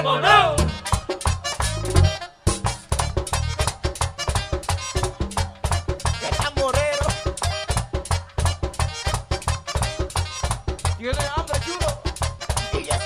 ¡Vámonos! ¡Qué tamborero! ¿Tiene hambre, chulo? Y ya.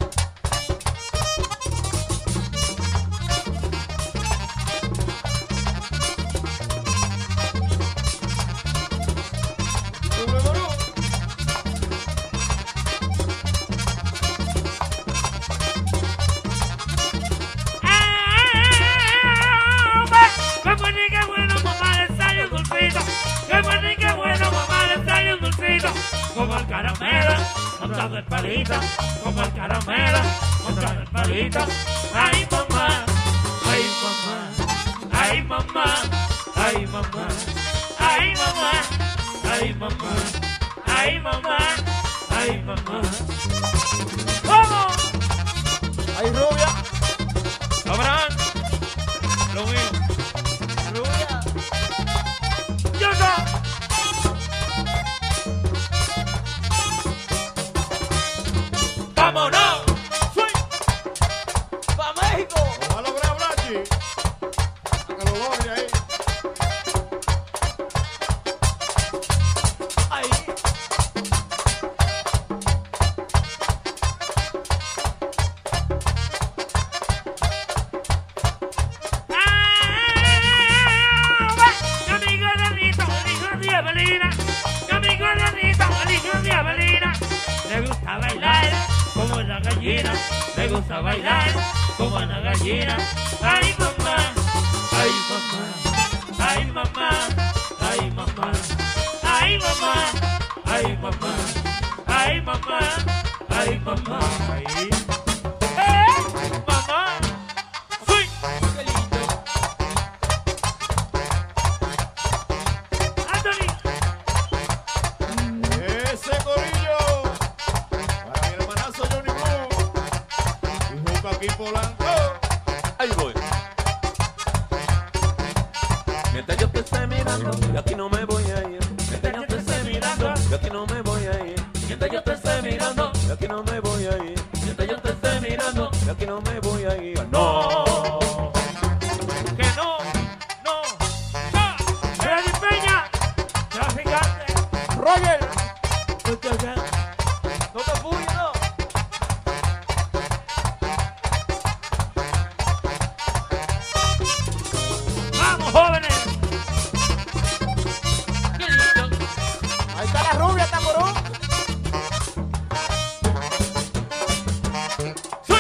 Como el caramelo, montado el palito, como el caramelo, montado el palito. Ay mamá, ay mamá, ay mamá, ay mamá, ay mamá, ay mamá, ay mamá, ay mamá. ¡Vamos! ¡Ay, rubia! Abraham, lo mío. ¡Rubia! ¡Yo no! ¡Vámonos! ¡Pa' México! Va a lograr Blachi. A que lo logre ahí. ¡Ay! Mi amigo Danito, el hijo de Abelina. Mi amigo Danito, el hijo de Abelina. Le gusta bailar como la gallina. Le gusta bailar como la gallina. Ay mamá, ay mamá, ay mamá, ay mamá, ay mamá, ay mamá, ay mamá, ay mamá. Mamá, fui. ¡Qué lindo! Anthony. Ese corillo. Para mi hermanazo Johnny Blue. Y junto aquí Polanco. Ahí voy. Mientras yo te esté mirando, yo aquí no me voy a ir. Mientras yo te esté mirando, yo aquí no me voy a ir. Mientras yo te esté mirando, yo aquí no me voy a ir. Mientras yo te esté mirando, yo aquí no me voy a ir. No. Que no, no, no. Freddy Peña, traficante. ¡Roger! Traficante. ¡No te fuyes, no! Vamos, jóvenes. ¡Qué lindo! ¡Ahí está la rubia, tamborón! Soy.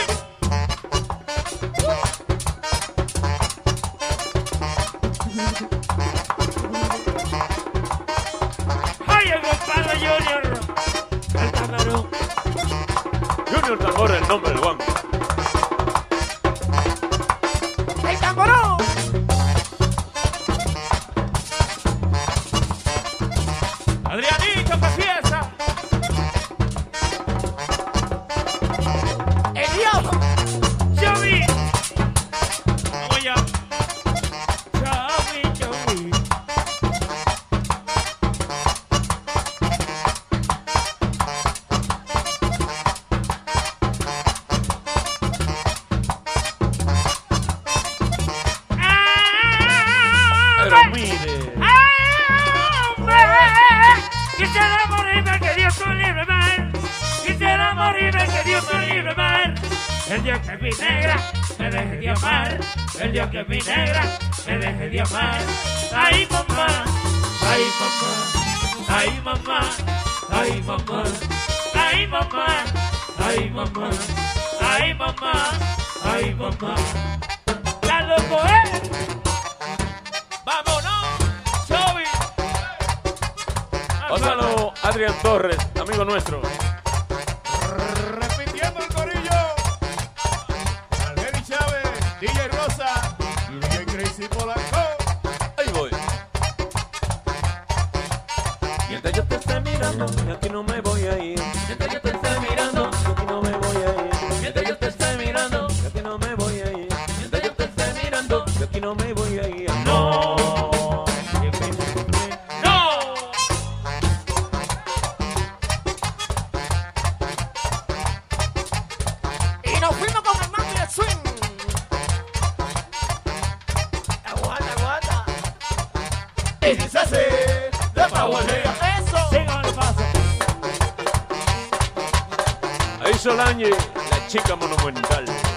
Ay, el compadre Junior. El camarón. Junior Tambor, el nombre del guango. ¡El tamborón! Adrianito, que fiesta. ¡El diablo! Joey. Vamos allá. Joey, Joey. Pero mire. ¡Hombre! Quisiera morirme, que Dios me libre, man. Quisiera morirme, que Dios me libre, man. El día que mi negra me deje de amar. El día que mi negra me deje de amar. Ay, mamá. Ay, mamá. Ay, mamá. Ay, mamá. Ay, mamá. Ay, mamá. Ay, mamá. Ay, mamá. ¡Ya loco, ¡vámonos! ¡Joey! Pásalo, Adrián Torres, amigo nuestro. Repitiendo el corillo. Algeri Chávez, DJ Rosa y DJ Crazy Polanco. Ahí voy. Mientras yo te esté mirando, yo aquí no me voy a ir. Mientras yo te esté mirando, yo aquí no me voy a ir. Mientras yo te esté mirando, yo aquí no me voy a ir. Mientras yo te esté mirando, yo aquí no me voy a ir. No. ¡No! Y nos fuimos con el mando y el swing. Y dice así, de Pagualea. Eso. Sigo el paso. Ahí Solange, la chica monumental.